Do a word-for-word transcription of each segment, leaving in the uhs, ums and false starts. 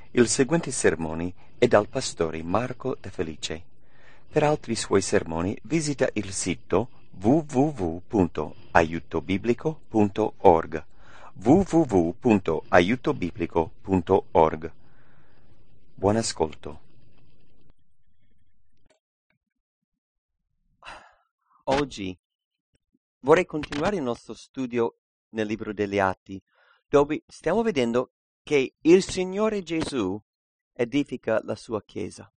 Il seguente sermone è dal pastore Marco De Felice. Per altri suoi sermoni visita il sito w w w punto aiuto biblico punto org w w w punto aiuto biblico punto org. Buon ascolto. Oggi vorrei continuare il nostro studio nel libro degli Atti, dove stiamo vedendo che il Signore Gesù edifica la sua Chiesa.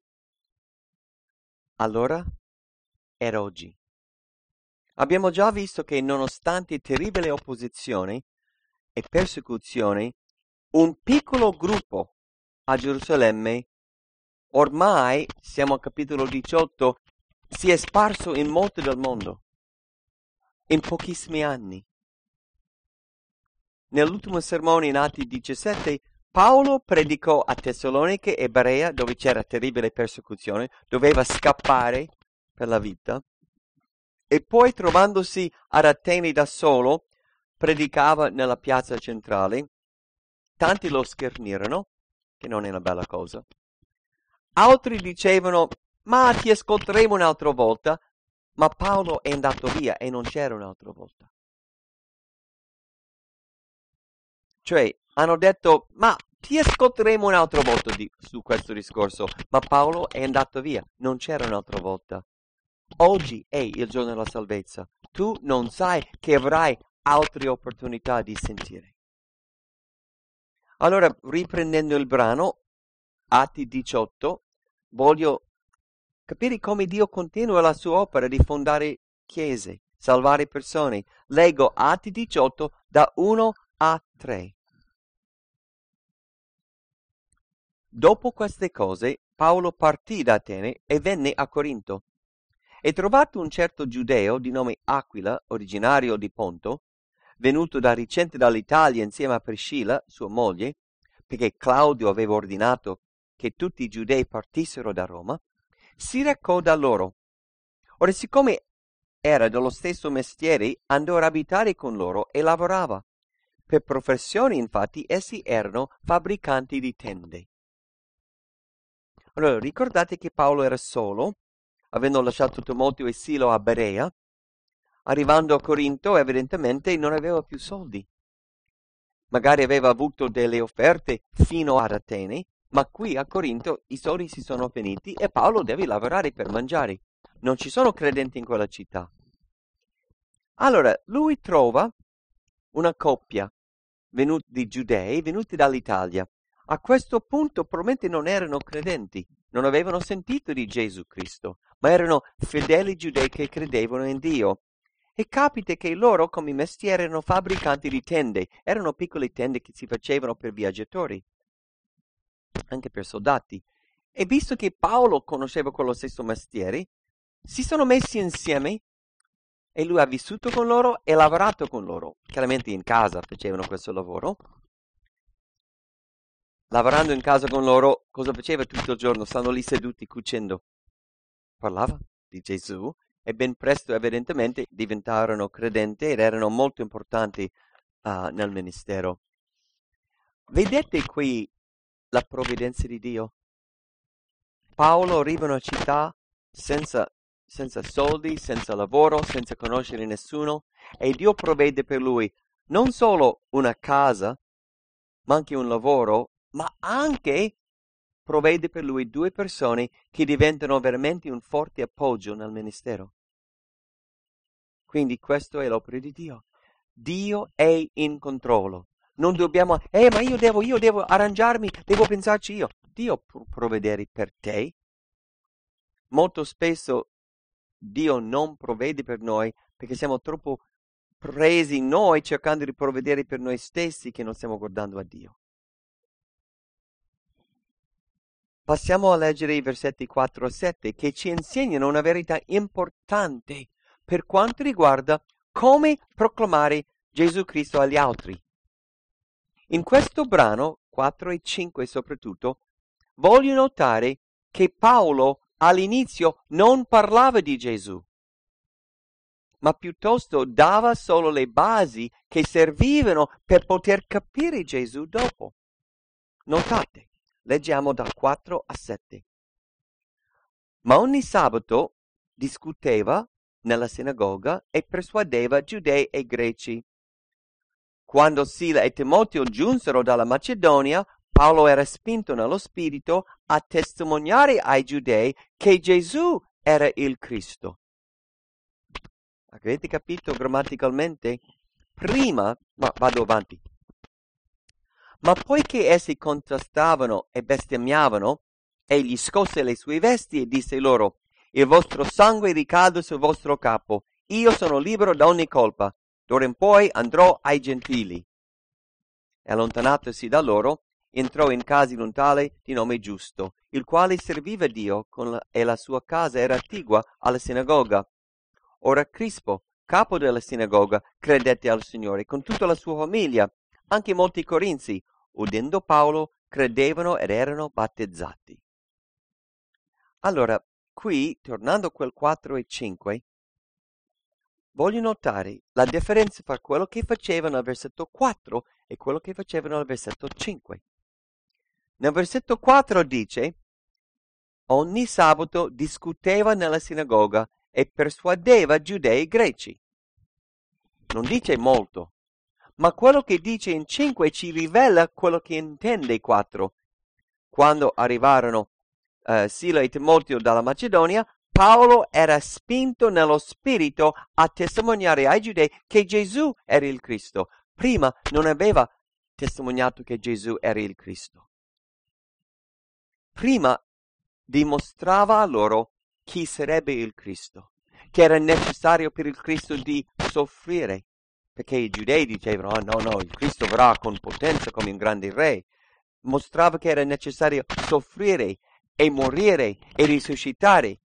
Allora era oggi. Abbiamo già visto che nonostante terribile opposizione e persecuzione, un piccolo gruppo a Gerusalemme, ormai siamo al capitolo diciotto, si è sparso in molto del mondo, in pochissimi anni. Nell'ultimo sermone in Atti diciassette, Paolo predicò a Tessalonica e Berea, dove c'era terribile persecuzione, doveva scappare per la vita, e poi trovandosi ad Atene da solo, predicava nella piazza centrale. Tanti lo schernirono, che non è una bella cosa. Altri dicevano, ma ti ascolteremo un'altra volta, ma Paolo è andato via e non c'era un'altra volta. Cioè, hanno detto, ma ti ascolteremo un'altra volta di, su questo discorso, ma Paolo è andato via, non c'era un'altra volta. Oggi è il giorno della salvezza. Tu non sai che avrai altre opportunità di sentire. Allora, riprendendo il brano, Atti diciotto, voglio capire come Dio continua la sua opera di fondare chiese, salvare persone. Leggo Atti diciotto da uno a tre. Dopo queste cose, Paolo partì da Atene e venne a Corinto. E trovato un certo giudeo di nome Aquila, originario di Ponto, venuto da recente dall'Italia insieme a Priscilla, sua moglie, perché Claudio aveva ordinato che tutti i giudei partissero da Roma, si recò da loro. Ora, siccome era dello stesso mestiere, andò ad abitare con loro e lavorava. Per professione, infatti, essi erano fabbricanti di tende. Allora, ricordate che Paolo era solo, avendo lasciato Timoteo e Silo a Berea. Arrivando a Corinto, evidentemente non aveva più soldi. Magari aveva avuto delle offerte fino ad Atene, ma qui a Corinto i soldi si sono finiti e Paolo deve lavorare per mangiare. Non ci sono credenti in quella città. Allora, lui trova una coppia venuti, di giudei venuti dall'Italia. A questo punto probabilmente non erano credenti, non avevano sentito di Gesù Cristo, ma erano fedeli giudei che credevano in Dio. E capita che loro, come mestiere, erano fabbricanti di tende. Erano piccole tende che si facevano per viaggiatori, anche per soldati. E visto che Paolo conosceva quello stesso mestiere, si sono messi insieme e lui ha vissuto con loro e lavorato con loro. Chiaramente in casa facevano questo lavoro. Lavorando in casa con loro, cosa faceva tutto il giorno? Stanno lì seduti cucendo. Parlava di Gesù. E ben presto evidentemente diventarono credenti ed erano molto importanti uh, nel ministero. Vedete qui la provvidenza di Dio? Paolo arriva in una città senza, senza soldi, senza lavoro, senza conoscere nessuno, e Dio provvede per lui non solo una casa, ma anche un lavoro, ma anche provvede per lui due persone che diventano veramente un forte appoggio nel ministero. Quindi questo è l'opera di Dio. Dio è in controllo. Non dobbiamo, eh ma io devo, io devo arrangiarmi, devo pensarci io. Dio può provvedere per te. Molto spesso Dio non provvede per noi perché siamo troppo presi noi cercando di provvedere per noi stessi che non stiamo guardando a Dio. Passiamo a leggere i versetti quattro a sette che ci insegnano una verità importante per quanto riguarda come proclamare Gesù Cristo agli altri. In questo brano, quattro e cinque soprattutto, voglio notare che Paolo all'inizio non parlava di Gesù, ma piuttosto dava solo le basi che servivano per poter capire Gesù dopo. Notate, Leggiamo da quattro a sette. Ma ogni sabato discuteva nella sinagoga e persuadeva giudei e greci. Quando Sila e Timoteo giunsero dalla Macedonia, Paolo era spinto nello spirito a testimoniare ai giudei che Gesù era il Cristo. Avete capito grammaticalmente? Prima, ma vado avanti. Ma poiché essi contrastavano e bestemmiavano, egli scosse le sue vesti e disse loro: il vostro sangue ricade sul vostro capo, io sono libero da ogni colpa, d'ora in poi andrò ai gentili. E allontanatosi da loro, entrò in casa di un tale di nome Giusto, il quale serviva Dio con la, e la sua casa era attigua alla sinagoga. Ora Crispo, capo della sinagoga, credette al Signore con tutta la sua famiglia. Anche molti corinzi, udendo Paolo, credevano ed erano battezzati. Allora, qui, tornando a quel quattro e cinque, voglio notare la differenza fra quello che facevano al versetto quattro e quello che facevano al versetto cinque. Nel versetto quattro dice: ogni sabato discuteva nella sinagoga e persuadeva giudei greci. Non dice molto, ma quello che dice in cinque ci rivela quello che intende quattro. Quando arrivarono uh, Sila e Timoteo dalla Macedonia, Paolo era spinto nello spirito a testimoniare ai giudei che Gesù era il Cristo. Prima non aveva testimoniato che Gesù era il Cristo. Prima dimostrava a loro chi sarebbe il Cristo, che era necessario per il Cristo di soffrire, perché i giudei dicevano: oh, no, no, il Cristo verrà con potenza come un grande re. Mostrava che era necessario soffrire e morire e risuscitare.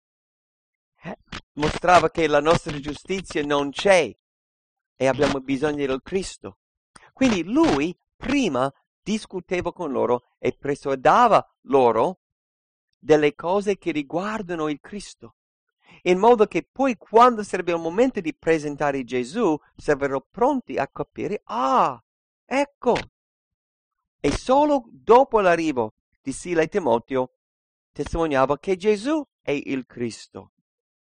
Mostrava che la nostra giustizia non c'è e abbiamo bisogno del Cristo. Quindi lui prima discuteva con loro e persuadeva loro delle cose che riguardano il Cristo, in modo che poi, quando sarebbe il momento di presentare Gesù, sarebbero pronti a capire: ah, ecco. E solo dopo l'arrivo di Sila e Timoteo testimoniava che Gesù è il Cristo.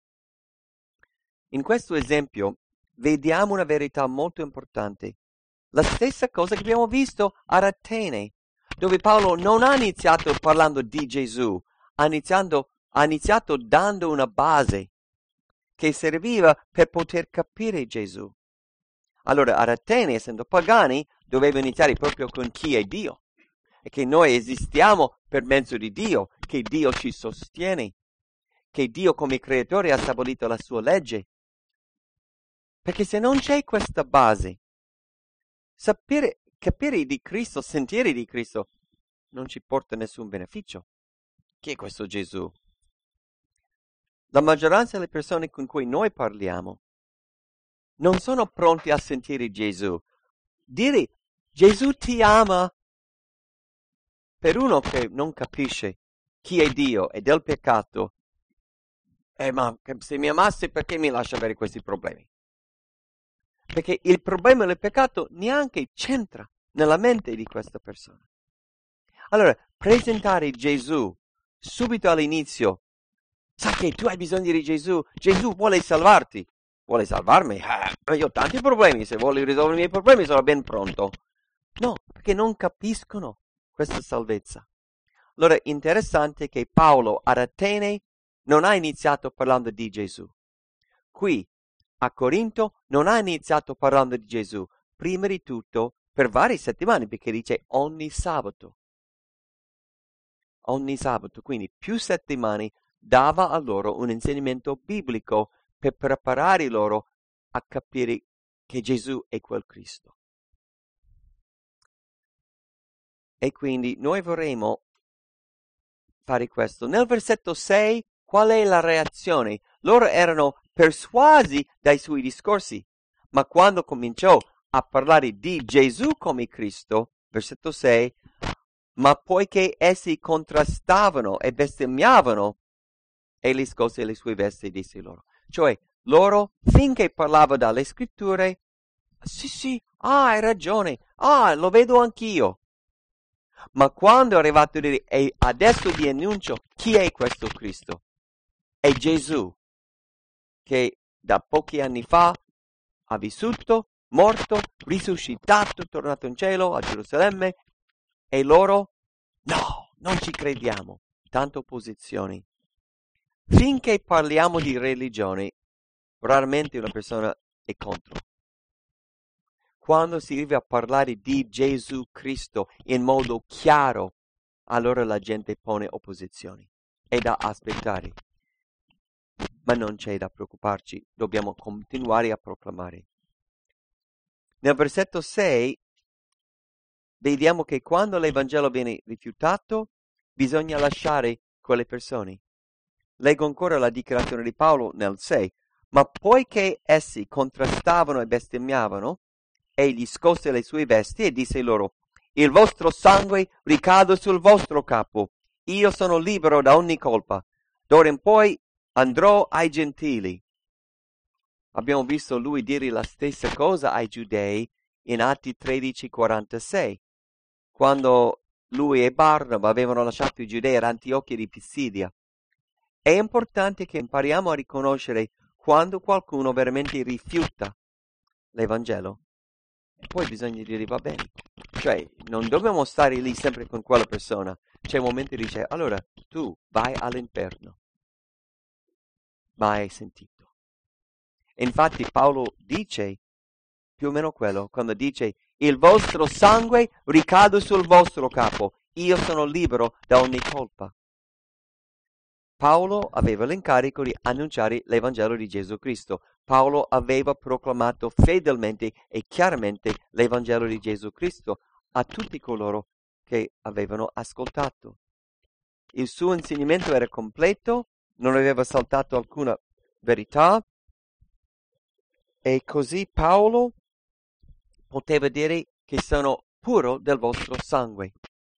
In questo esempio vediamo una verità molto importante. La stessa cosa che abbiamo visto ad Atene, dove Paolo non ha iniziato parlando di Gesù, ha iniziato, ha iniziato dando una base che serviva per poter capire Gesù. Allora ad Atene, essendo pagani, doveva iniziare proprio con chi è Dio, e che noi esistiamo per mezzo di Dio, che Dio ci sostiene, che Dio come creatore ha stabilito la sua legge. Perché se non c'è questa base, sapere, capire di Cristo, sentire di Cristo, non ci porta nessun beneficio. Chi è questo Gesù? La maggioranza delle persone con cui noi parliamo non sono pronti a sentire Gesù. Dire Gesù ti ama, per uno che non capisce chi è Dio e del peccato, eh, ma se mi amasse perché mi lascia avere questi problemi? Perché il problema del peccato neanche c'entra nella mente di questa persona. Allora, presentare Gesù subito all'inizio: sai che tu hai bisogno di Gesù, Gesù vuole salvarti. Vuole salvarmi? Eh, io ho tanti problemi, se vuole risolvere i miei problemi sono ben pronto. No, perché non capiscono questa salvezza. Allora, interessante che Paolo ad Atene non ha iniziato parlando di Gesù. Qui, a Corinto, non ha iniziato parlando di Gesù, prima di tutto per varie settimane, perché dice ogni sabato. Ogni sabato, quindi più settimane, dava a loro un insegnamento biblico per preparare loro a capire che Gesù è quel Cristo. E quindi noi vorremmo fare questo. Nel versetto sei, qual è la reazione? Loro erano persuasi dai suoi discorsi, ma quando cominciò a parlare di Gesù come Cristo, versetto sei, ma poiché essi contrastavano e bestemmiavano, egli scosse le sue vesti e disse loro. Cioè, loro, finché parlava dalle scritture, sì, sì, ah, hai ragione, ah, lo vedo anch'io. Ma quando è arrivato a dire, e adesso vi annuncio chi è questo Cristo, è Gesù, che da pochi anni fa ha vissuto, morto, risuscitato, tornato in cielo, a Gerusalemme, e loro, no, non ci crediamo, tante opposizioni. Finché parliamo di religione, raramente una persona è contro. Quando si arriva a parlare di Gesù Cristo in modo chiaro, allora la gente pone opposizioni. È da aspettare. Ma non c'è da preoccuparci, dobbiamo continuare a proclamare. Nel versetto sei vediamo che quando l'Evangelo viene rifiutato, bisogna lasciare quelle persone. Leggo ancora la dichiarazione di Paolo nel sei. Ma poiché essi contrastavano e bestemmiavano, egli scosse le sue vesti e disse loro: il vostro sangue ricade sul vostro capo, io sono libero da ogni colpa, d'ora in poi andrò ai gentili. Abbiamo visto lui dire la stessa cosa ai giudei in Atti tredici quarantasei, quando lui e Barnaba avevano lasciato i giudei ad Antiochia di Pisidia. È importante che impariamo a riconoscere quando qualcuno veramente rifiuta l'Evangelo. E poi bisogna dire va bene. Cioè, non dobbiamo stare lì sempre con quella persona. C'è un momento che dice, allora, tu vai all'inferno. Ma hai sentito. E infatti Paolo dice più o meno quello, quando dice, il vostro sangue ricade sul vostro capo, io sono libero da ogni colpa. Paolo aveva l'incarico di annunciare l'Evangelo di Gesù Cristo. Paolo aveva proclamato fedelmente e chiaramente l'Evangelo di Gesù Cristo a tutti coloro che avevano ascoltato. Il suo insegnamento era completo, non aveva saltato alcuna verità, e così Paolo poteva dire che sono puro del vostro sangue.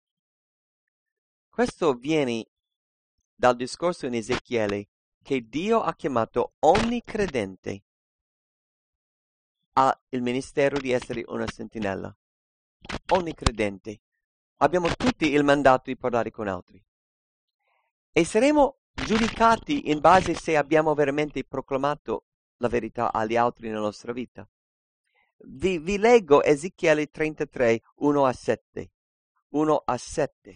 Questo viene dal discorso in Ezechiele che Dio ha chiamato ogni credente al ministero di essere una sentinella. Ogni credente. Abbiamo tutti il mandato di parlare con altri. E saremo giudicati in base se abbiamo veramente proclamato la verità agli altri nella nostra vita. Vi, vi leggo Ezechiele trentatré, uno a sette. uno a sette.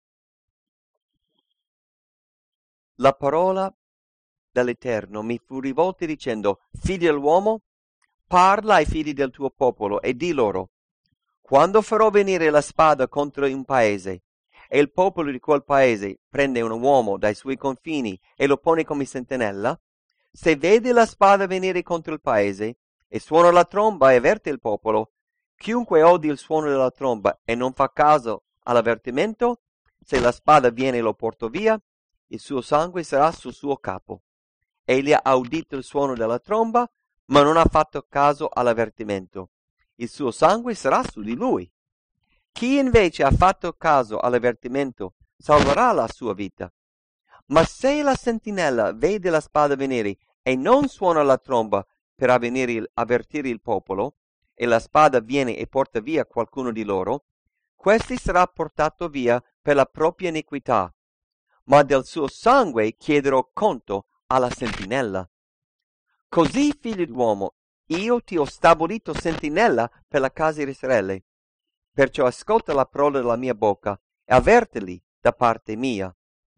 La parola dall'Eterno mi fu rivolta dicendo: figli dell'uomo, parla ai figli del tuo popolo e di loro: quando farò venire la spada contro un paese e il popolo di quel paese prende un uomo dai suoi confini e lo pone come sentinella, se vede la spada venire contro il paese e suona la tromba e avverte il popolo, chiunque odi il suono della tromba e non fa caso all'avvertimento, se la spada viene e lo porta via, il suo sangue sarà sul suo capo. Egli ha udito il suono della tromba, ma non ha fatto caso all'avvertimento. Il suo sangue sarà su di lui. Chi invece ha fatto caso all'avvertimento salverà la sua vita. Ma se la sentinella vede la spada venire e non suona la tromba per avvenire, avvertire il popolo, e la spada viene e porta via qualcuno di loro, questi sarà portato via per la propria iniquità, ma del suo sangue chiederò conto alla sentinella. Così, figlio d'uomo, io ti ho stabilito sentinella per la casa di Israele. Perciò ascolta la parola della mia bocca e avvertili da parte mia.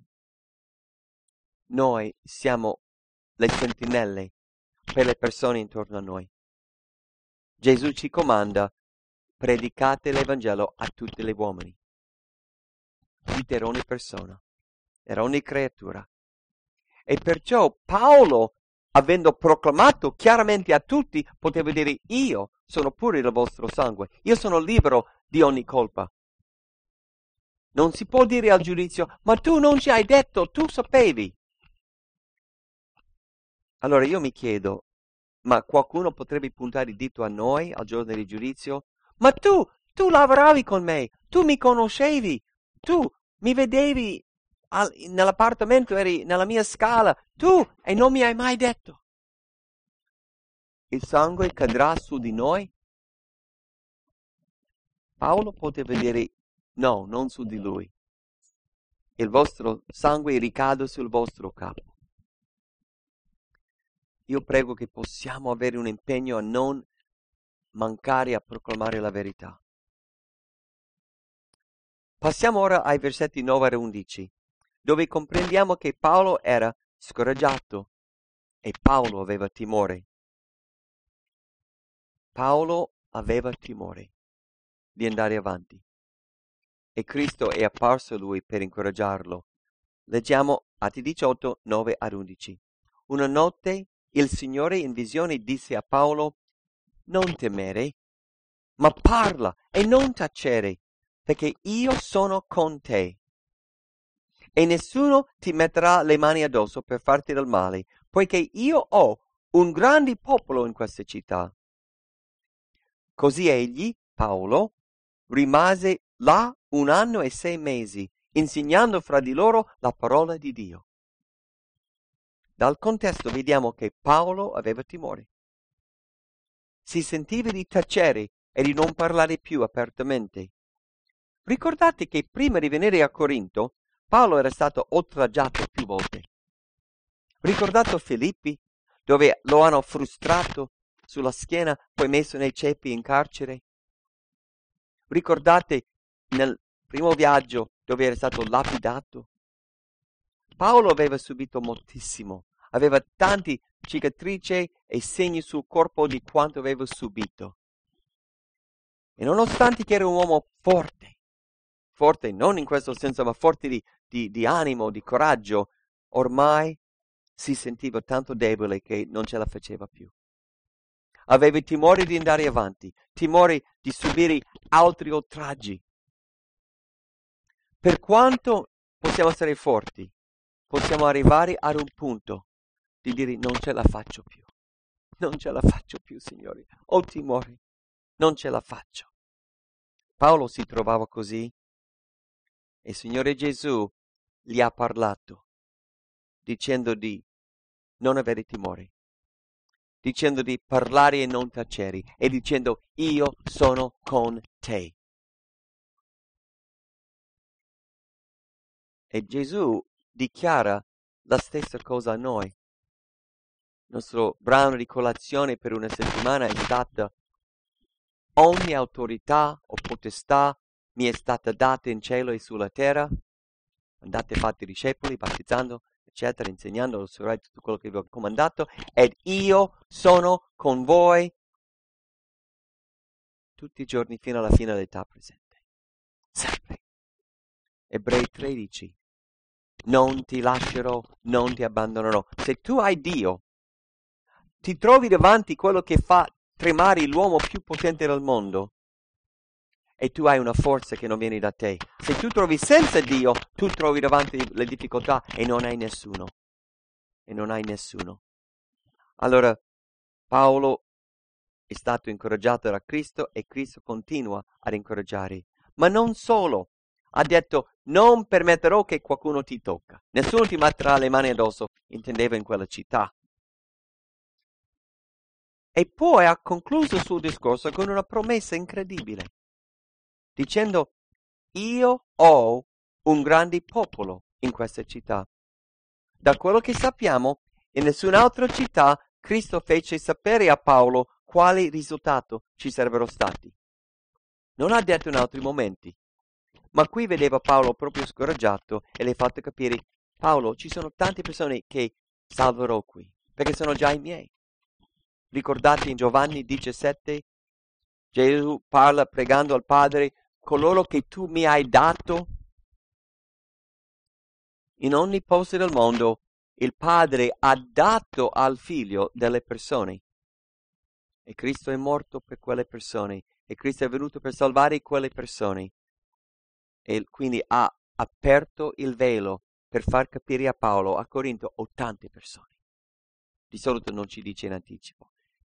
Noi siamo le sentinelle per le persone intorno a noi. Gesù ci comanda: predicate l'Evangelo a tutti gli uomini. Per ogni persona, per ogni creatura. E perciò Paolo, avendo proclamato chiaramente a tutti, poteva dire: io sono puro del vostro sangue, io sono libero di ogni colpa. Non si può dire al giudizio: ma tu non ci hai detto, tu sapevi. Allora io mi chiedo, ma qualcuno potrebbe puntare il dito a noi al giorno del giudizio? Ma tu, tu lavoravi con me, tu mi conoscevi, tu mi vedevi al, nell'appartamento, eri nella mia scala, tu, e non mi hai mai detto. Il sangue cadrà su di noi? Paolo poteva dire: No, non su di lui. Il vostro sangue ricade sul vostro capo. Io prego che possiamo avere un impegno a non mancare a proclamare la verità. Passiamo ora ai versetti nove a undici, dove comprendiamo che Paolo era scoraggiato e Paolo aveva timore. Paolo aveva timore di andare avanti e Cristo è apparso a lui per incoraggiarlo. Leggiamo Atti diciotto, nove ad undici. Una notte il Signore in visione disse a Paolo: non temere, ma parla e non tacere, perché io sono con te. E nessuno ti metterà le mani addosso per farti del male, poiché io ho un grande popolo in questa città. Così egli, Paolo, rimase là un anno e sei mesi, insegnando fra di loro la parola di Dio. Dal contesto vediamo che Paolo aveva timore. Si sentiva di tacere e di non parlare più apertamente. Ricordate che prima di venire a Corinto, Paolo era stato oltraggiato più volte. Ricordate Filippi, dove lo hanno frustrato sulla schiena, poi messo nei ceppi in carcere? Ricordate nel primo viaggio dove era stato lapidato? Paolo aveva subito moltissimo, aveva tanti cicatrici e segni sul corpo di quanto aveva subito. E nonostante che era un uomo forte, forte non in questo senso, ma forte di, di, di animo, di coraggio, ormai si sentiva tanto debole che non ce la faceva più. Aveva timore di andare avanti, timore di subire altri oltraggi. Per quanto possiamo essere forti, possiamo arrivare ad un punto di dire non ce la faccio più, non ce la faccio più, Signore, ho timore, non ce la faccio. Paolo si trovava così e il Signore Gesù gli ha parlato dicendo di non avere timore, dicendo di parlare e non tacere e dicendo io sono con te. E Gesù dichiara la stessa cosa a noi. Il nostro brano di colazione per una settimana è stata: ogni autorità o potestà mi è stata data in cielo e sulla terra. Andate fate discepoli, battezzando, eccetera, insegnando, osservate tutto quello che vi ho comandato, ed io sono con voi tutti i giorni fino alla fine dell'età presente. Sempre. Ebrei tredici. Non ti lascerò, non ti abbandonerò. Se tu hai Dio, ti trovi davanti quello che fa tremare l'uomo più potente del mondo, e tu hai una forza che non viene da te. Se tu trovi senza Dio, tu trovi davanti le difficoltà e non hai nessuno. E non hai nessuno. Allora, Paolo è stato incoraggiato da Cristo e Cristo continua ad incoraggiare. Ma non solo. Ha detto: non permetterò che qualcuno ti tocca. Nessuno ti metterà le mani addosso. Intendeva in quella città. E poi ha concluso il suo discorso con una promessa incredibile, dicendo: io ho un grande popolo in questa città. Da quello che sappiamo, in nessun'altra città Cristo fece sapere a Paolo quali risultati ci sarebbero stati. Non ha detto in altri momenti, ma qui vedeva Paolo proprio scoraggiato e le ha fatto capire: Paolo, ci sono tante persone che salverò qui, perché sono già i miei. Ricordate in Giovanni diciassette, Gesù parla pregando al Padre: coloro che tu mi hai dato, in ogni posto del mondo, il Padre ha dato al Figlio delle persone. E Cristo è morto per quelle persone. E Cristo è venuto per salvare quelle persone. E quindi ha aperto il velo per far capire a Paolo: a Corinto ho tante persone. Di solito non ci dice in anticipo.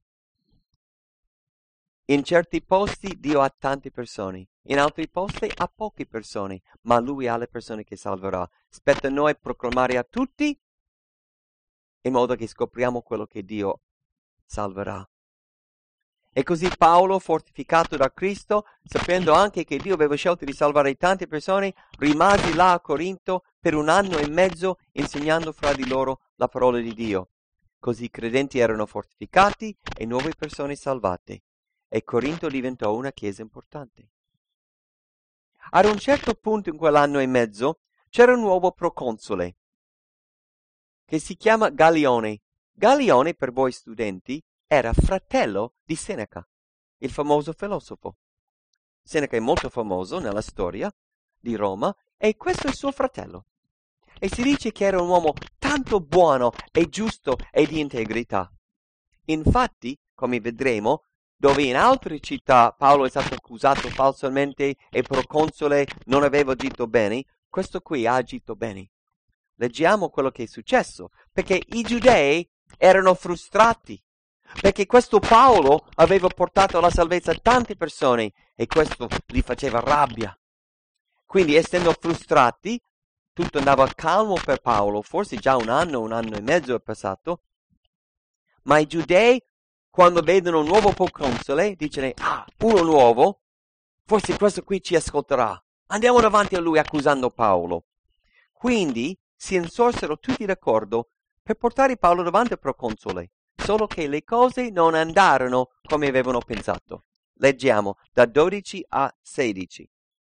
In certi posti Dio ha tante persone, in altri posti ha poche persone, ma Lui ha le persone che salverà. Spetta a noi proclamare a tutti, in modo che scopriamo quello che Dio salverà. E così Paolo, fortificato da Cristo, sapendo anche che Dio aveva scelto di salvare tante persone, rimase là a Corinto per un anno e mezzo insegnando fra di loro la parola di Dio. Così i credenti erano fortificati e nuove persone salvate. E Corinto diventò una chiesa importante. Ad un certo punto in quell'anno e mezzo c'era un nuovo proconsole che si chiama Galione. Galione, per voi studenti, era fratello di Seneca, il famoso filosofo. Seneca è molto famoso nella storia di Roma e questo è il suo fratello. E si dice che era un uomo tanto buono e giusto e di integrità. Infatti, come vedremo, dove in altre città Paolo è stato accusato falsamente e proconsole non aveva agito bene, questo qui ha agito bene. Leggiamo quello che è successo, perché i giudei erano frustrati, perché questo Paolo aveva portato alla salvezza tante persone e questo li faceva rabbia. Quindi, essendo frustrati, tutto andava calmo per Paolo, forse già un anno, un anno e mezzo è passato, ma i giudei, quando vedono un nuovo proconsole, dicono, ah, uno nuovo, forse questo qui ci ascolterà. Andiamo davanti a lui accusando Paolo. Quindi si insorsero tutti d'accordo per portare Paolo davanti al proconsole, solo che le cose non andarono come avevano pensato. Leggiamo da dodici a sedici.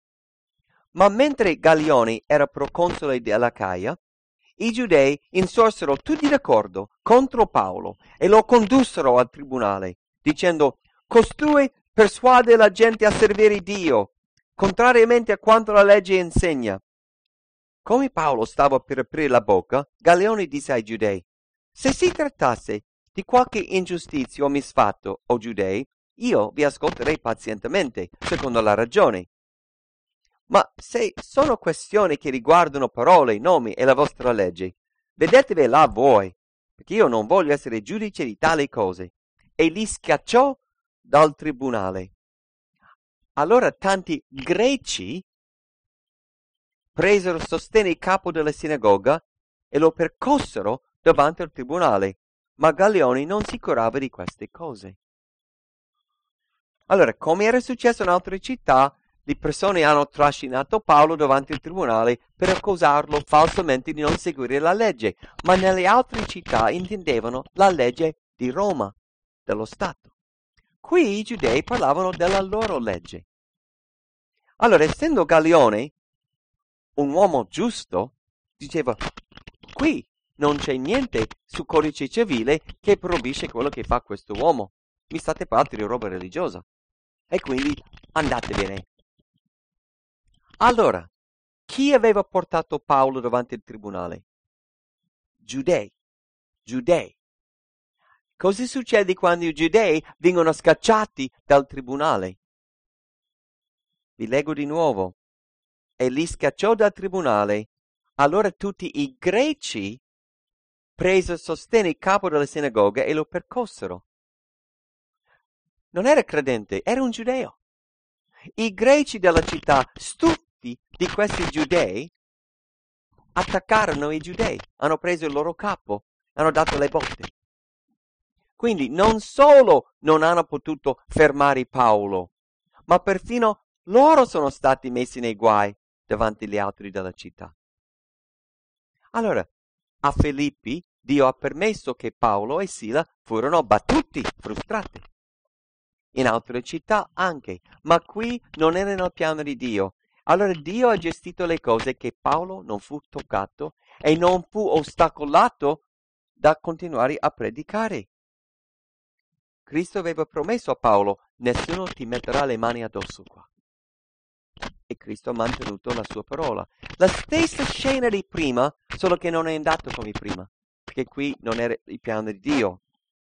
Ma mentre Galione era proconsole dell'Acaia, i giudei insorsero tutti d'accordo contro Paolo e lo condussero al tribunale, dicendo: costui persuade la gente a servire Dio, contrariamente a quanto la legge insegna. Come Paolo stava per aprire la bocca, Galione disse ai giudei: se si trattasse di qualche ingiustizia o misfatto, o giudei, io vi ascolterei pazientemente, secondo la ragione. Ma se sono questioni che riguardano parole, nomi e la vostra legge, vedetevi là voi, perché io non voglio essere giudice di tali cose. E li schiacciò dal tribunale. Allora tanti greci presero sostegno il capo della sinagoga e lo percossero davanti al tribunale, ma Galione non si curava di queste cose. Allora, come era successo in altre città, le persone hanno trascinato Paolo davanti al tribunale per accusarlo falsamente di non seguire la legge, ma nelle altre città intendevano la legge di Roma, dello Stato. Qui i giudei parlavano della loro legge. Allora, essendo Galione un uomo giusto, diceva: qui non c'è niente su codice civile che proibisce quello che fa questo uomo. Mi state parlando di roba religiosa. E quindi andatevene. Allora, chi aveva portato Paolo davanti al tribunale? Giudei. Giudei. Cosa succede quando i giudei vengono scacciati dal tribunale? Vi leggo di nuovo. E li scacciò dal tribunale. Allora tutti i greci presero sostegno il capo della sinagoga e lo percossero. Non era credente, era un giudeo. I greci della città, stufi di questi giudei, attaccarono i giudei, hanno preso il loro capo, hanno dato le botte. Quindi non solo non hanno potuto fermare Paolo, ma perfino loro sono stati messi nei guai davanti agli altri della città. Allora, a Filippi Dio ha permesso che Paolo e Sila furono battuti, frustrati. In altre città anche, ma qui non era nel piano di Dio. Allora Dio ha gestito le cose che Paolo non fu toccato e non fu ostacolato da continuare a predicare. Cristo aveva promesso a Paolo: nessuno ti metterà le mani addosso qua. E Cristo ha mantenuto la sua parola. La stessa scena di prima, solo che non è andato come prima, perché qui non era il piano di Dio.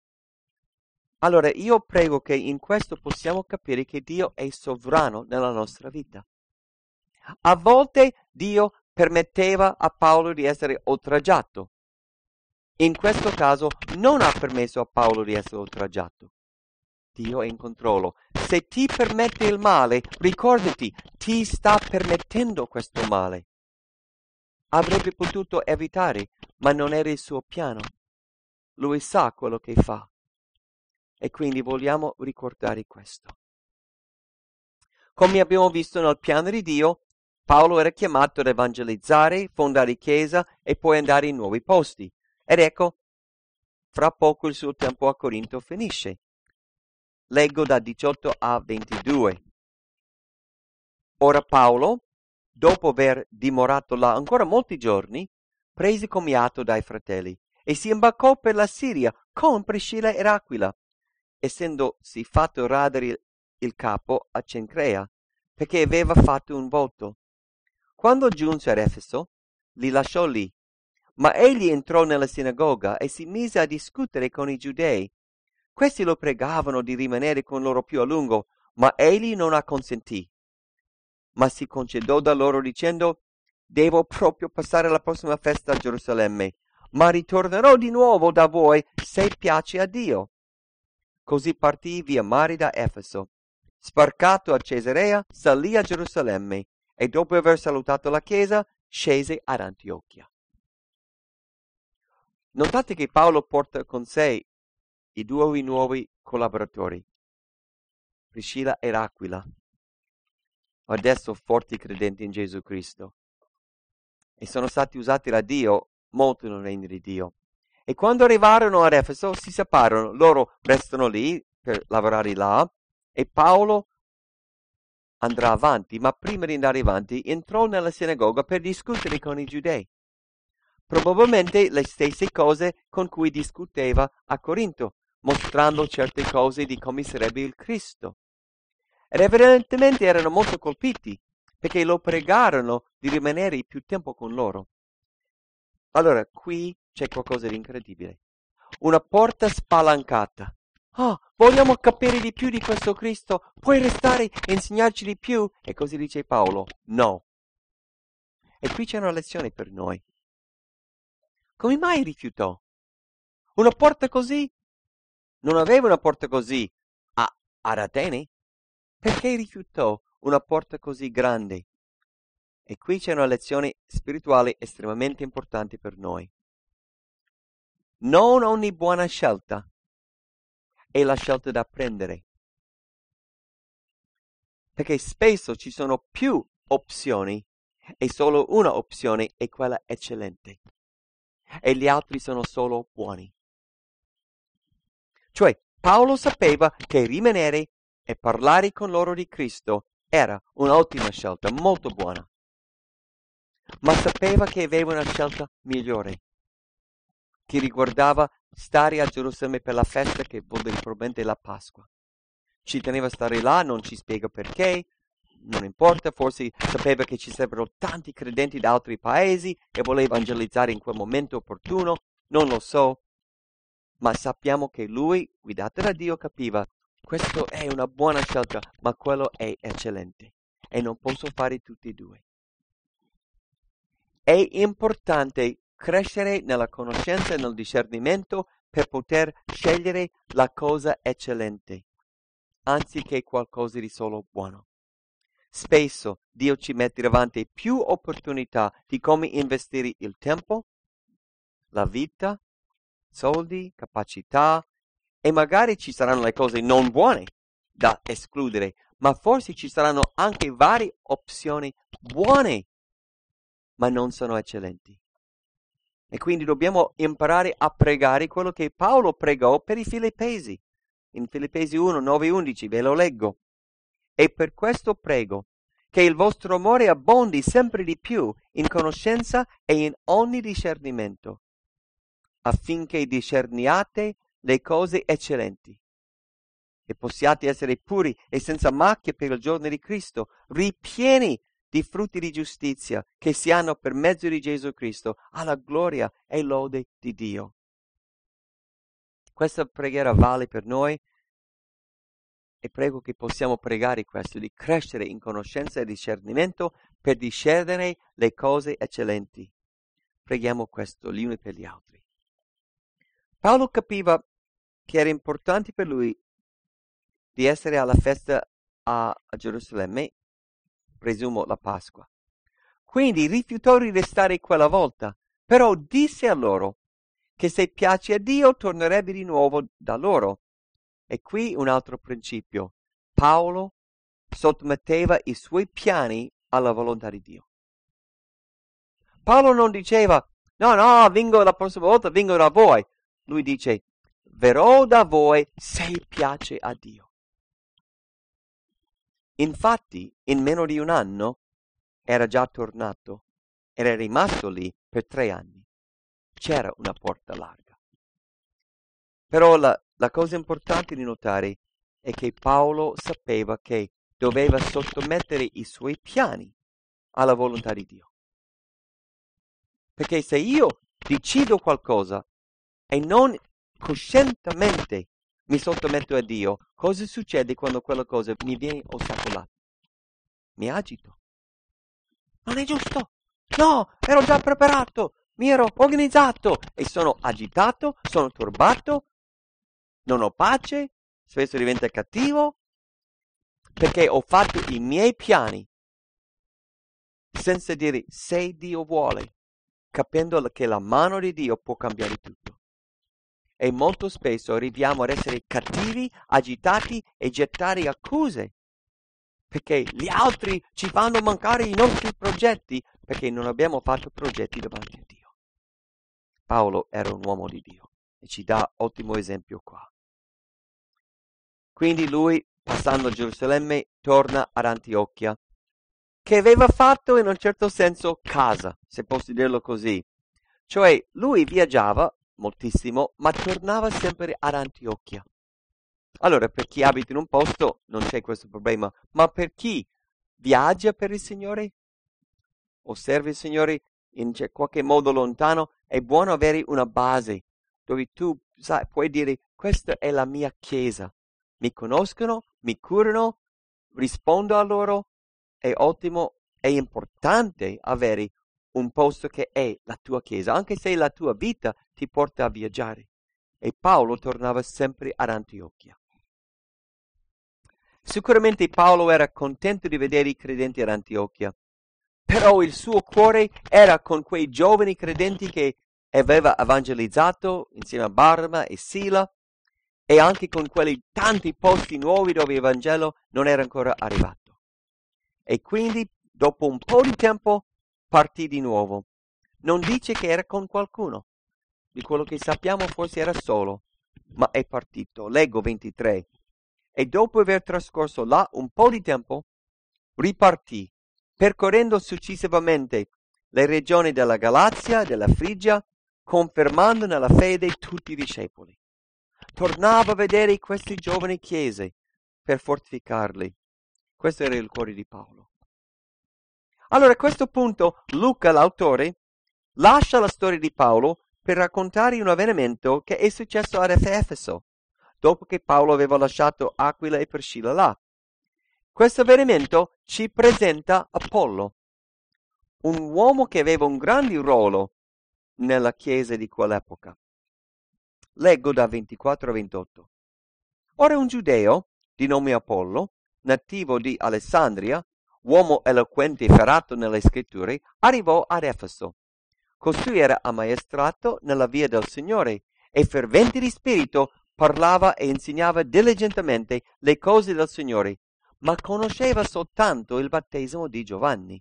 Allora io prego che in questo possiamo capire che Dio è sovrano nella nostra vita. A volte Dio permetteva a Paolo di essere oltraggiato. In questo caso non ha permesso a Paolo di essere oltraggiato. Dio è in controllo. Se ti permette il male, ricordati, ti sta permettendo questo male. Avrebbe potuto evitare, ma non era il suo piano. Lui sa quello che fa. E quindi vogliamo ricordare questo. Come abbiamo visto nel piano di Dio, Paolo era chiamato ad evangelizzare, fondare chiesa e poi andare in nuovi posti. Ed ecco, fra poco il suo tempo a Corinto finisce. Leggo da diciotto a ventidue. Ora Paolo, dopo aver dimorato là ancora molti giorni, prese commiato dai fratelli e si imbarcò per la Siria con Priscilla ed Aquila, essendosi fatto radere il capo a Cencrea, perché aveva fatto un voto. Quando giunse ad Efeso, li lasciò lì, ma egli entrò nella sinagoga e si mise a discutere con i giudei. Questi lo pregavano di rimanere con loro più a lungo, ma egli non acconsentì. Ma si concedò da loro dicendo: devo proprio passare la prossima festa a Gerusalemme, ma ritornerò di nuovo da voi se piace a Dio. Così partì via mare da Efeso. Sbarcato a Cesarea, salì a Gerusalemme e dopo aver salutato la chiesa, scese ad Antiochia. Notate che Paolo porta con sé i due nuovi collaboratori, Priscilla ed Aquila, adesso forti credenti in Gesù Cristo, e sono stati usati da Dio molto nel regno di Dio. E quando arrivarono ad Efeso si separarono, loro restano lì per lavorare là e Paolo andrà avanti, ma prima di andare avanti entrò nella sinagoga per discutere con i giudei. Probabilmente le stesse cose con cui discuteva a Corinto, mostrando certe cose di come sarebbe il Cristo. Ed evidentemente erano molto colpiti, perché lo pregarono di rimanere più tempo con loro. Allora, qui c'è qualcosa di incredibile. Una porta spalancata. Ah, vogliamo capire di più di questo Cristo? Puoi restare e insegnarci di più? E così dice Paolo, no. E qui c'è una lezione per noi. Come mai rifiutò? Una porta così? Non aveva una porta così a, ad Atene? Perché rifiutò una porta così grande? E qui c'è una lezione spirituale estremamente importante per noi. Non ogni buona scelta è la scelta da prendere. Perché spesso ci sono più opzioni e solo una opzione è quella eccellente. E gli altri sono solo buoni. Cioè, Paolo sapeva che rimanere e parlare con loro di Cristo era un'ottima scelta, molto buona. Ma sapeva che aveva una scelta migliore, che riguardava stare a Gerusalemme per la festa che vuol dire probabilmente la Pasqua. Ci teneva a stare là, non ci spiega perché, non importa, forse sapeva che ci sarebbero tanti credenti da altri paesi e voleva evangelizzare in quel momento opportuno, non lo so. Ma sappiamo che lui, guidato da Dio, capiva, questo è una buona scelta, ma quello è eccellente e non posso fare tutti e due. È importante crescere nella conoscenza e nel discernimento per poter scegliere la cosa eccellente, anziché qualcosa di solo buono. Spesso Dio ci mette davanti più opportunità di come investire il tempo, la vita, soldi, capacità, e magari ci saranno le cose non buone da escludere, ma forse ci saranno anche varie opzioni buone, ma non sono eccellenti. E quindi dobbiamo imparare a pregare quello che Paolo pregò per i Filippesi. In Filippesi uno, nove, undici, ve lo leggo. E per questo prego, che il vostro amore abbondi sempre di più in conoscenza e in ogni discernimento, affinché discerniate le cose eccellenti, e possiate essere puri e senza macchia per il giorno di Cristo, ripieni di frutti di giustizia che si hanno per mezzo di Gesù Cristo, alla gloria e lode di Dio. Questa preghiera vale per noi e prego che possiamo pregare questo, di crescere in conoscenza e discernimento per discernere le cose eccellenti. Preghiamo questo gli uni per gli altri. Paolo capiva che era importante per lui di essere alla festa a, a Gerusalemme, presumo la Pasqua. Quindi rifiutò di restare quella volta, però disse a loro che se piace a Dio tornerebbe di nuovo da loro. E qui un altro principio. Paolo sottometteva i suoi piani alla volontà di Dio. Paolo non diceva, no, no, vengo la prossima volta, vengo da voi. Lui dice, verrò da voi se piace a Dio. Infatti, in meno di un anno, era già tornato. Era rimasto lì per tre anni. C'era una porta larga. Però la, la cosa importante di notare è che Paolo sapeva che doveva sottomettere i suoi piani alla volontà di Dio. Perché se io decido qualcosa e non coscientemente mi sottometto a Dio, cosa succede quando quella cosa mi viene ostacolata? Mi agito. Non è giusto. No, ero già preparato, mi ero organizzato e sono agitato, sono turbato, non ho pace, spesso diventa cattivo, perché ho fatto i miei piani senza dire se Dio vuole, capendo che la mano di Dio può cambiare tutto. E molto spesso arriviamo ad essere cattivi, agitati e gettare accuse, perché gli altri ci fanno mancare i nostri progetti, perché non abbiamo fatto progetti davanti a Dio. Paolo era un uomo di Dio e ci dà ottimo esempio qua. Quindi lui, passando a Gerusalemme, torna ad Antiochia, che aveva fatto in un certo senso casa, se posso dirlo così. Cioè, lui viaggiava moltissimo, ma tornava sempre ad Antiochia. Allora, per chi abita in un posto non c'è questo problema, ma per chi viaggia per il Signore o serve il Signore in qualche modo lontano, è buono avere una base dove tu sai, puoi dire questa è la mia chiesa. Mi conoscono, mi curano, rispondo a loro. È ottimo, è importante avere un posto che è la tua chiesa, anche se la tua vita ti porta a viaggiare. E Paolo tornava sempre ad Antiochia. Sicuramente Paolo era contento di vedere i credenti ad Antiochia, però il suo cuore era con quei giovani credenti che aveva evangelizzato insieme a Barnaba e Sila, e anche con quelli tanti posti nuovi dove il Vangelo non era ancora arrivato. E quindi, dopo un po' di tempo, partì di nuovo. Non dice che era con qualcuno. Di quello che sappiamo forse era solo, ma è partito. Leggo ventitré. E dopo aver trascorso là un po' di tempo, ripartì, percorrendo successivamente le regioni della Galazia e della Frigia, confermando nella fede tutti i discepoli. Tornava a vedere queste giovani chiese per fortificarli. Questo era il cuore di Paolo. Allora a questo punto Luca, l'autore, lascia la storia di Paolo per raccontare un avvenimento che è successo ad Efeso, dopo che Paolo aveva lasciato Aquila e Priscilla là. Questo avvenimento ci presenta Apollo, un uomo che aveva un grande ruolo nella chiesa di quell'epoca. Leggo da ventiquattro a ventotto. Ora un giudeo di nome Apollo, nativo di Alessandria, uomo eloquente e ferrato nelle scritture, arrivò ad Efeso. Costui era ammaestrato nella via del Signore e fervente di spirito parlava e insegnava diligentemente le cose del Signore, ma conosceva soltanto il battesimo di Giovanni.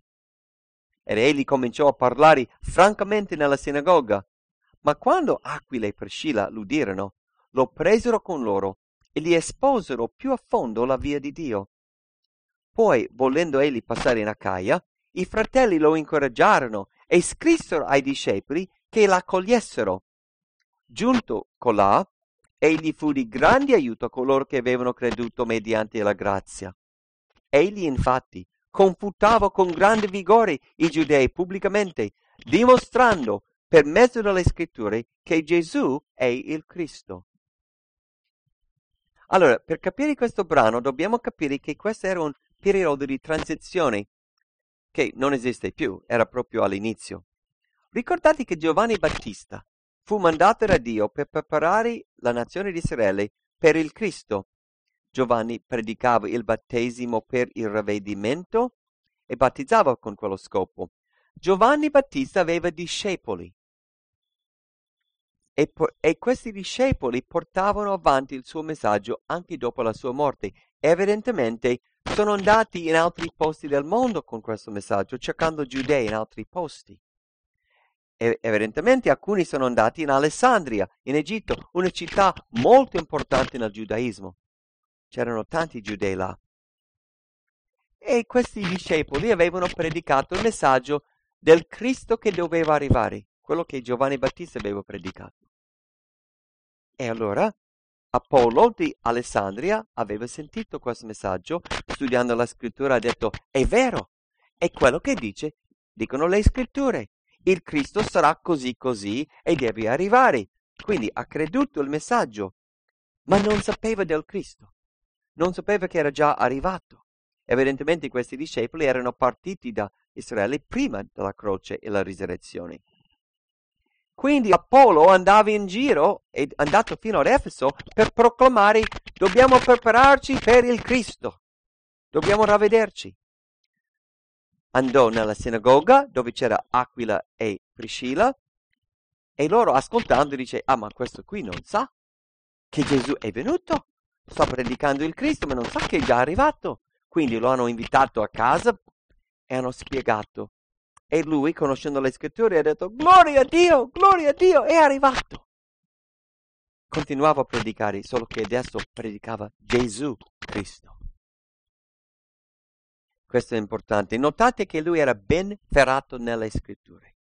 Ed egli cominciò a parlare francamente nella sinagoga. Ma quando Aquila e Priscilla l'udirono, lo presero con loro e gli esposero più a fondo la via di Dio. Poi, volendo egli passare in Acaia, i fratelli lo incoraggiarono e scrissero ai discepoli che l'accogliessero. Giunto colà, egli fu di grande aiuto a coloro che avevano creduto mediante la grazia. Egli infatti confutava con grande vigore i giudei pubblicamente, dimostrando per mezzo delle scritture che Gesù è il Cristo. Allora, per capire questo brano dobbiamo capire che questo era un periodo di transizione che non esiste più, era proprio all'inizio. Ricordate che Giovanni Battista fu mandato da Dio per preparare la nazione di Israele per il Cristo. Giovanni predicava il battesimo per il ravvedimento e battezzava con quello scopo. Giovanni Battista aveva discepoli. E, por- e questi discepoli portavano avanti il suo messaggio anche dopo la sua morte. Evidentemente sono andati in altri posti del mondo con questo messaggio, cercando giudei in altri posti. E evidentemente alcuni sono andati in Alessandria, in Egitto, una città molto importante nel giudaismo. C'erano tanti giudei là. E questi discepoli avevano predicato il messaggio del Cristo che doveva arrivare, quello che Giovanni Battista aveva predicato. E allora Apollo di Alessandria aveva sentito questo messaggio, studiando la scrittura ha detto: è vero, è quello che dice, dicono le scritture. Il Cristo sarà così così e deve arrivare. Quindi ha creduto il messaggio, ma non sapeva del Cristo. Non sapeva che era già arrivato. Evidentemente questi discepoli erano partiti da Israele prima della croce e la risurrezione. Quindi Apollo andava in giro, è andato fino ad Efeso, per proclamare: dobbiamo prepararci per il Cristo, dobbiamo ravvederci. Andò nella sinagoga dove c'era Aquila e Priscilla e loro ascoltando dice: ah, ma questo qui non sa che Gesù è venuto, sta predicando il Cristo ma non sa che è già arrivato. Quindi lo hanno invitato a casa e hanno spiegato. E lui, conoscendo le scritture, ha detto: gloria a Dio, gloria a Dio, è arrivato. Continuava a predicare, solo che adesso predicava Gesù Cristo. Questo è importante. Notate che lui era ben ferrato nelle scritture.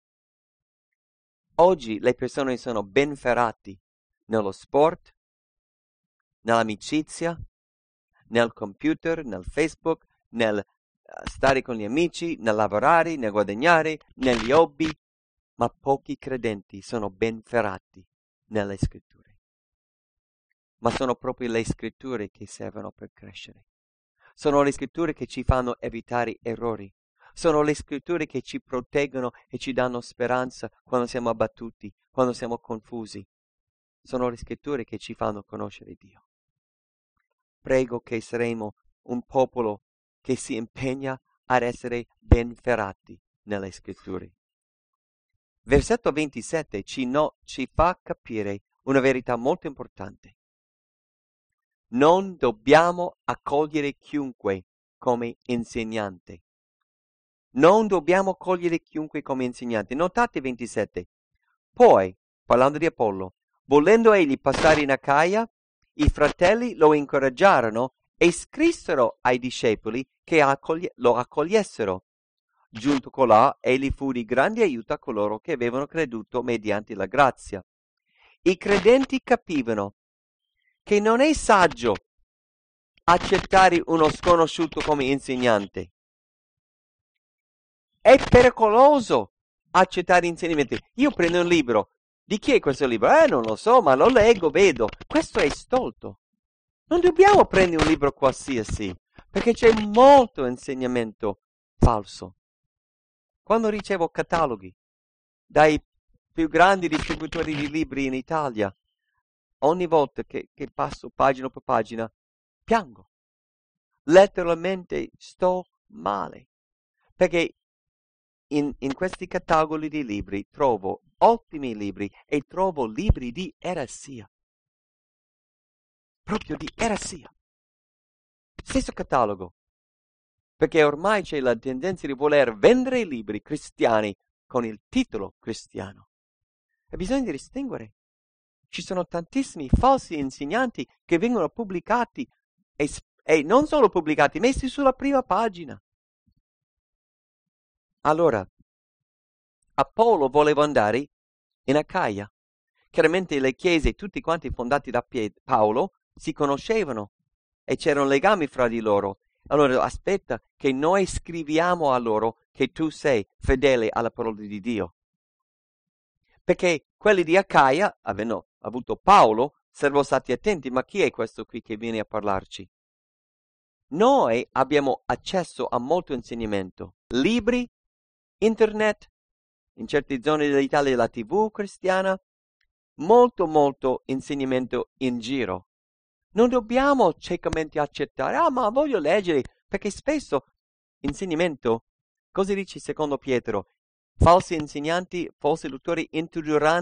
Oggi le persone sono ben ferrati nello sport, nell'amicizia, nel computer, nel Facebook, nel stare con gli amici, nel lavorare, nel guadagnare, negli hobby, ma pochi credenti sono ben ferrati nelle scritture. Ma sono proprio le scritture che servono per crescere. Sono le scritture che ci fanno evitare errori. Sono le scritture che ci proteggono e ci danno speranza quando siamo abbattuti, quando siamo confusi. Sono le scritture che ci fanno conoscere Dio. Prego che saremo un popolo che si impegna ad essere ben ferrati nelle scritture. Versetto ventisette ci, no, ci fa capire una verità molto importante. Non dobbiamo accogliere chiunque come insegnante. Non dobbiamo accogliere chiunque come insegnante. Notate ventisette. Poi, parlando di Apollo, volendo egli passare in Acaia, i fratelli lo incoraggiarono e scrissero ai discepoli che accoglie, lo accogliessero. Giunto colà, egli fu di grande aiuto a coloro che avevano creduto mediante la grazia. I credenti capivano che non è saggio accettare uno sconosciuto come insegnante. È pericoloso accettare insegnamenti. Io prendo un libro. Di chi è questo libro? Eh, non lo so, ma lo leggo, vedo. Questo è stolto. Non dobbiamo prendere un libro qualsiasi, perché c'è molto insegnamento falso. Quando ricevo cataloghi dai più grandi distributori di libri in Italia, ogni volta che, che passo pagina per pagina, piango. Letteralmente sto male. Perché in, in questi cataloghi di libri trovo ottimi libri e trovo libri di eresia. Proprio di eresia. Stesso catalogo. Perché ormai c'è la tendenza di voler vendere i libri cristiani con il titolo cristiano. E bisogna distinguere. Ci sono tantissimi falsi insegnanti che vengono pubblicati e, e non solo pubblicati, messi sulla prima pagina. Allora, Apollo voleva andare in Acaia. Chiaramente le chiese, tutti quanti fondati da Paolo, si conoscevano e c'erano legami fra di loro. Allora aspetta che noi scriviamo a loro che tu sei fedele alla parola di Dio. Perché quelli di Acaia, avendo avuto Paolo, sarebbero stati attenti, ma chi è questo qui che viene a parlarci? Noi abbiamo accesso a molto insegnamento, libri, internet, in certe zone dell'Italia la tivù cristiana, molto molto insegnamento in giro. Non dobbiamo ciecamente accettare, ah ma voglio leggere, perché spesso insegnamento, cosa dice secondo Pietro? Falsi insegnanti, falsi dottori introdurranno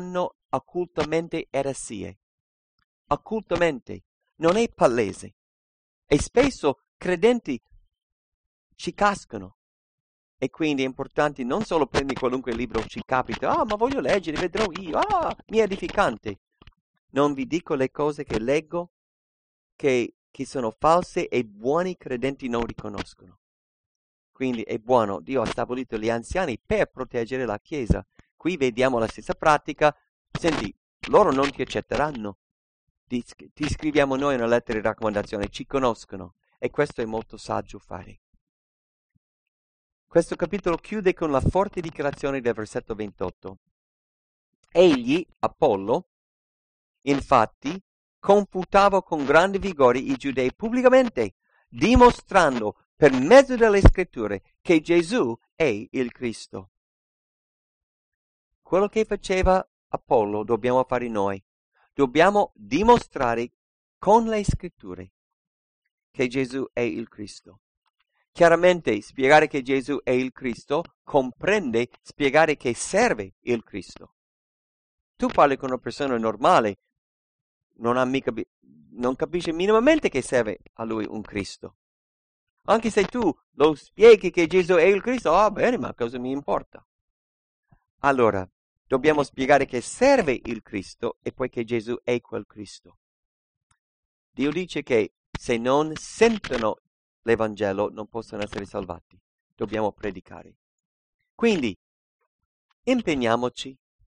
occultamente eresie. Occultamente, non è palese. E spesso credenti ci cascano. E quindi è importante non solo prendere qualunque libro ci capita, ah, ma voglio leggere, vedrò io, ah, mi è edificante. Non vi dico le cose che leggo, che, che sono false e buoni credenti non riconoscono. Quindi è buono, Dio ha stabilito gli anziani per proteggere la Chiesa. Qui vediamo la stessa pratica. Senti, loro non ti accetteranno. Ti, ti scriviamo noi una lettera di raccomandazione, ci conoscono. E questo è molto saggio fare. Questo capitolo chiude con la forte dichiarazione del versetto ventotto. Egli, Apollo, infatti, confutava con grande vigore i giudei pubblicamente, dimostrando per mezzo delle scritture che Gesù è il Cristo. Quello che faceva Apollo dobbiamo fare noi. Dobbiamo dimostrare con le scritture che Gesù è il Cristo. Chiaramente spiegare che Gesù è il Cristo comprende spiegare che serve il Cristo. Tu parli con una persona normale, non, ha mica, non capisce minimamente che serve a lui un Cristo. Anche se tu lo spieghi che Gesù è il Cristo, ah bene, ma cosa mi importa? Allora, dobbiamo spiegare che serve il Cristo e poi che Gesù è quel Cristo. Dio dice che se non sentono l'Evangelo non possono essere salvati. Dobbiamo predicare. Quindi, impegniamoci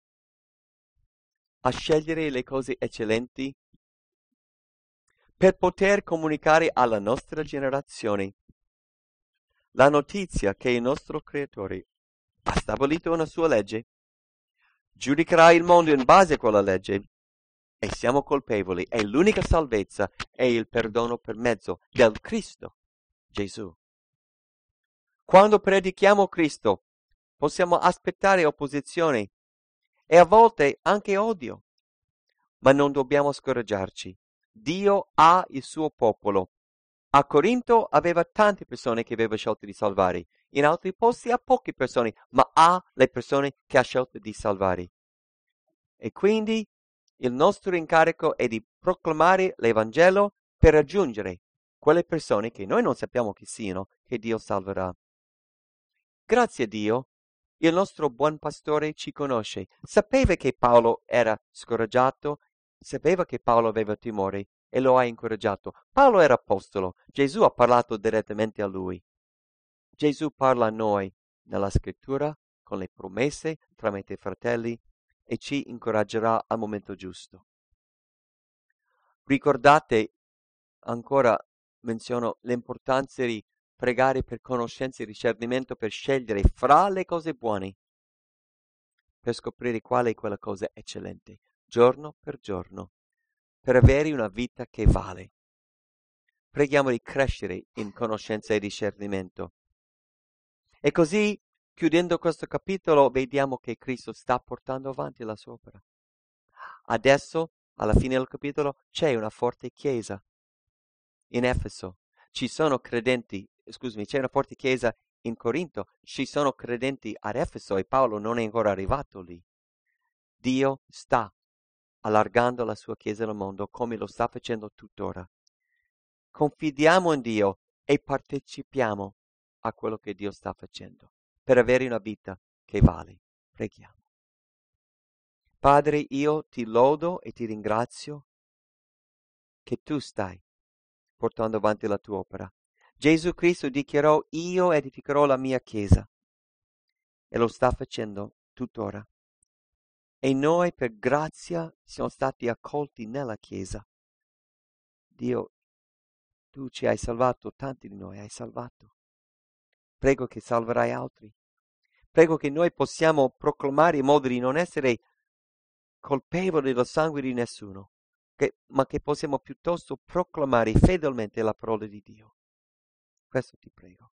a scegliere le cose eccellenti per poter comunicare alla nostra generazione la notizia che il nostro Creatore ha stabilito una sua legge, giudicherà il mondo in base a quella legge e siamo colpevoli e l'unica salvezza è il perdono per mezzo del Cristo, Gesù. Quando predichiamo Cristo possiamo aspettare opposizione e a volte anche odio, ma non dobbiamo scoraggiarci. Dio ha il suo popolo. A Corinto aveva tante persone che aveva scelto di salvare, in altri posti ha poche persone, ma ha le persone che ha scelto di salvare. E quindi il nostro incarico è di proclamare l'Evangelo per raggiungere quelle persone che noi non sappiamo chi siano, che Dio salverà. Grazie a Dio, il nostro buon pastore ci conosce, sapeva che Paolo era scoraggiato, sapeva che Paolo aveva timore e lo ha incoraggiato. Paolo era apostolo, Gesù ha parlato direttamente a lui. Gesù parla a noi nella scrittura, con le promesse, tramite i fratelli, e ci incoraggerà al momento giusto. Ricordate, ancora menziono l'importanza di pregare per conoscenza e discernimento per scegliere fra le cose buone, per scoprire quale è quella cosa eccellente, giorno per giorno, per avere una vita che vale. Preghiamo di crescere in conoscenza e discernimento. E così, chiudendo questo capitolo, vediamo che Cristo sta portando avanti la sua opera. Adesso, alla fine del capitolo, c'è una forte chiesa in Efeso. Ci sono credenti, scusami, c'è una forte chiesa in Corinto, ci sono credenti ad Efeso e Paolo non è ancora arrivato lì. Dio sta allargando la sua chiesa nel mondo come lo sta facendo tuttora. Confidiamo in Dio e partecipiamo a quello che Dio sta facendo per avere una vita che vale. Preghiamo. Padre, io ti lodo e ti ringrazio che tu stai portando avanti la tua opera. Gesù Cristo dichiarò: io edificherò la mia chiesa, e lo sta facendo tuttora. E noi per grazia siamo stati accolti nella chiesa. Dio, tu ci hai salvato, tanti di noi hai salvato. Prego che salverai altri. Prego che noi possiamo proclamare in modo di non essere colpevoli del sangue di nessuno, che, ma che possiamo piuttosto proclamare fedelmente la parola di Dio. Questo ti prego.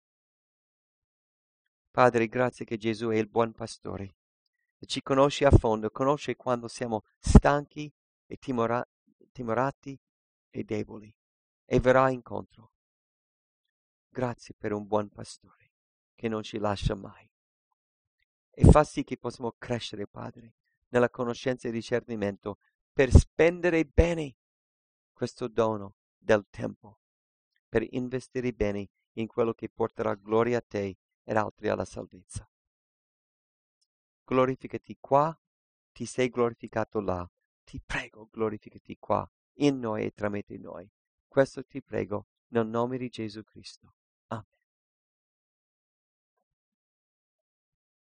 Padre, grazie che Gesù è il buon pastore e ci conosce a fondo, conosce quando siamo stanchi e timora, timorati e deboli e verrà incontro. Grazie per un buon pastore che non ci lascia mai. E fa sì che possiamo crescere, Padre, nella conoscenza e discernimento per spendere bene questo dono del tempo, per investire bene in quello che porterà gloria a te ed altri alla salvezza. Glorificati qua, ti sei glorificato là, ti prego glorificati qua, in noi e tramite noi. Questo ti prego nel nome di Gesù Cristo.